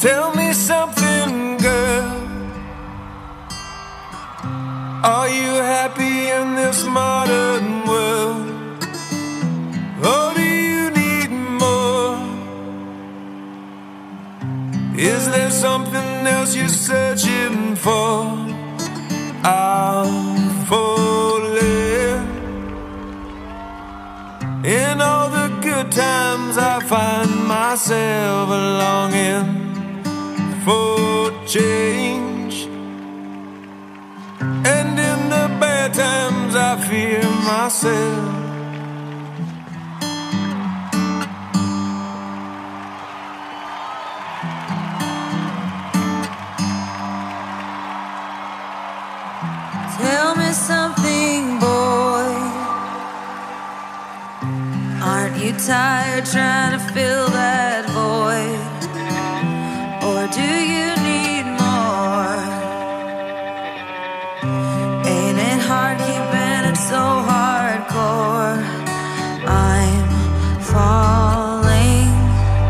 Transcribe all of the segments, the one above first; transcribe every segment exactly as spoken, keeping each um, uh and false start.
Tell me something, girl. Are you happy in this modern world? Or do you need more? Is there something else you're searching for? I'm falling. In all the good times I find myself longing for change, and in the bad times I fear myself. Tell me something, boy. Aren't you tired trying to fill that void? Or do you need more? Ain't it hard keeping it so hardcore? I'm falling.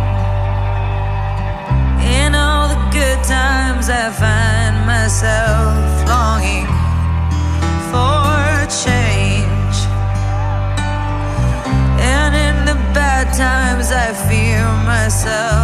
In all the good times I find myself longing for change, and in the bad times I fear myself.